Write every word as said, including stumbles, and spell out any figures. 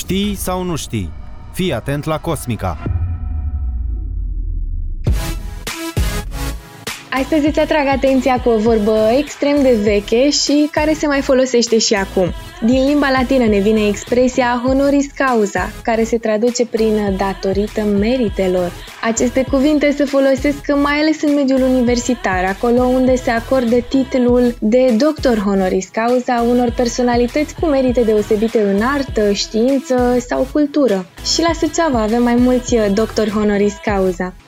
Știi sau nu știi? Fii atent la Cosmica! Astăzi îți atrag atenția cu o vorbă extrem de veche și care se mai folosește și acum. Din limba latină ne vine expresia honoris causa, care se traduce prin datorită meritelor. Aceste cuvinte se folosesc mai ales în mediul universitar, acolo unde se acordă titlul de doctor honoris causa unor personalități cu merite deosebite în artă, știință sau cultură. Și la Suceava avem mai mulți doctori honoris causa.